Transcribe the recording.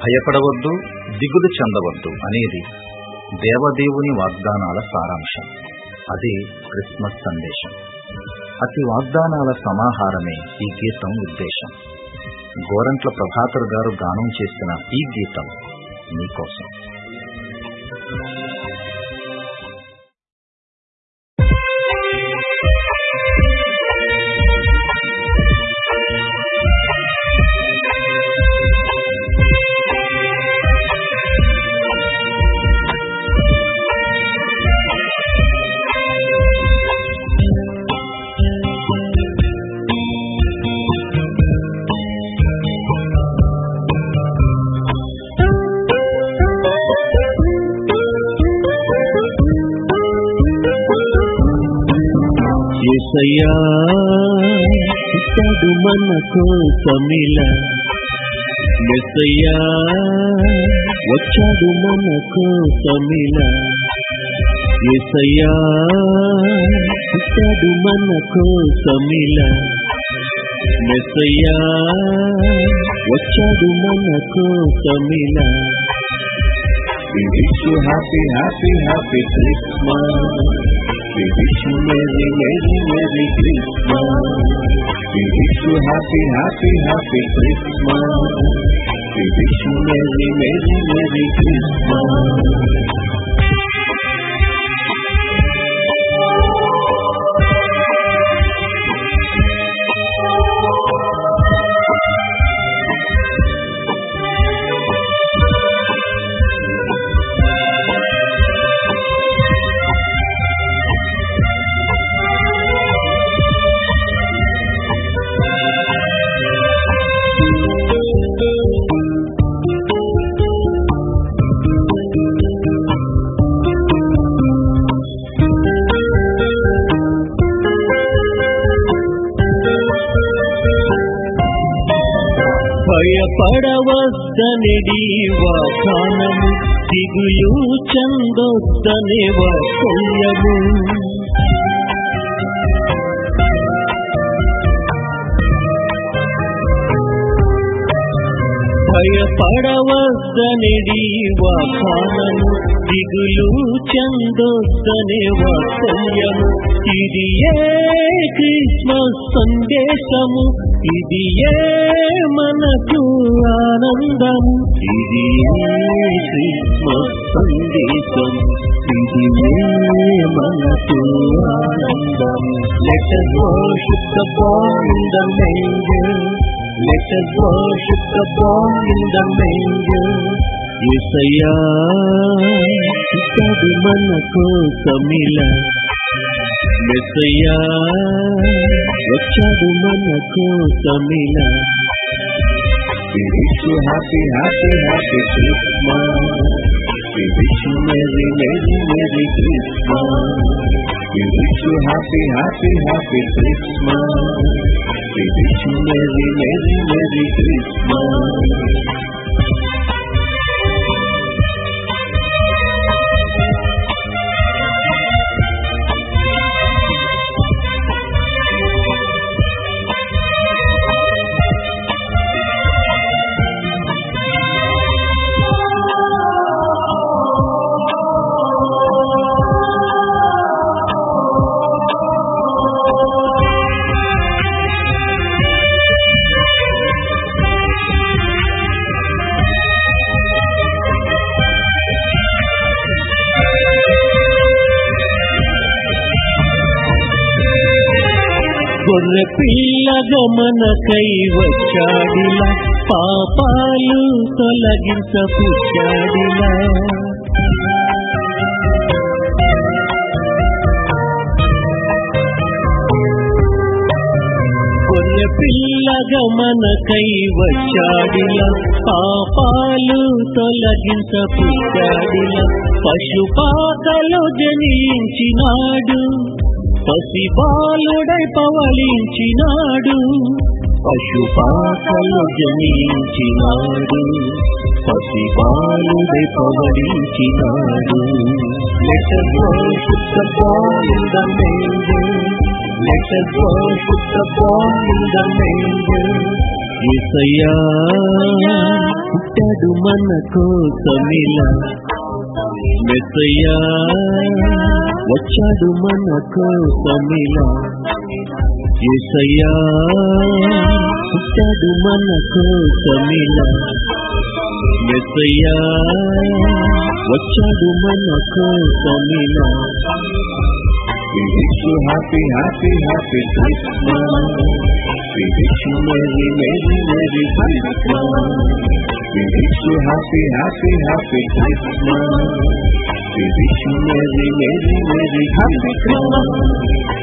భయపడవద్దు, దిగులు చెందవద్దు అనేది దేవదేవుని వాగ్దానాల సారాంశం. అదే క్రిస్మస్ సందేశం. అతి వాగ్దానాల సమాహారమే ఈ గీతం ఉద్దేశం. గోరంట్ల ప్రభాకర్ గారు గానం చేసిన ఈ గీతం మీకోసం. యేసయ్యా ఇతడు మన కోసమిలా, యేసయ్యా వచ్చాడు మన కోసమిలా, యేసయ్యా ఇతడు మన కోసమిలా, యేసయ్యా వచ్చాడు మన కోసమిలా. We wish you happy, happy, happy Christmas. We wish you Merry, Merry, Merry Christmas. We wish you happy, happy, happy Christmas. We wish you Merry, Merry, Merry Christmas. భయపడవద్దనిది వాగ్దానము, దిగులు చెందొద్దనే వాత్సల్యము. భయపడవద్దనిది వాగ్దానము, దిగులు చెందొద్దనే వాత్సల్యము. ఇది ఏ క్రిస్మస్ సందేశము, ఇది ఏ మనకు ఆనందము, ఇది ఏ క్రిస్మస్ సందేశం, ఇది ఏ మనకు ఆనందము. Let us worship the born in the manger. Let us worship the born in the manger. యేసయ్యా ఇతడు మన కోసమిలా, యేసయ్యా వచ్చాడు మన కోసమిలా. We wish you happy, happy, happy Christmas. We wish you Merry, Merry, Merry Christmas. We wish you happy, happy, happy Christmas. We wish you Merry, Merry, Merry Christmas. గొర్రె పిల్లగా మనకై వచ్చాడిలా, పాపాలు తొలగించపుచ్చాడిలా. గొర్రె పిల్లగా మనకై వచ్చాడిలా, పాపాలు తొలగించపుచ్చాడిలా. పశుపాకలో జనించినాడు, పసిబాలుడై పవళించినాడు. పశుపాకలో జనించినాడు, పసిబాలుడై పవళించినాడు. Let us worship the born in the manger. Let us worship the born in the manger. యేసయ్యా పుట్టాడు మన కోసమిలా, మెస్సయ్యా వచ్చాడు మన కోసమిలా, యేసయ్యా పుట్టాడు మన కోసమిలా, మెస్సయ్యా వచ్చాడు మన కోసమిలా. We wish you happy, happy, happy Christmas. We wish you merry, merry, merry Christmas. We wish you happy, happy, happy Christmas. We wish you merry, merry, merry happy Christmas.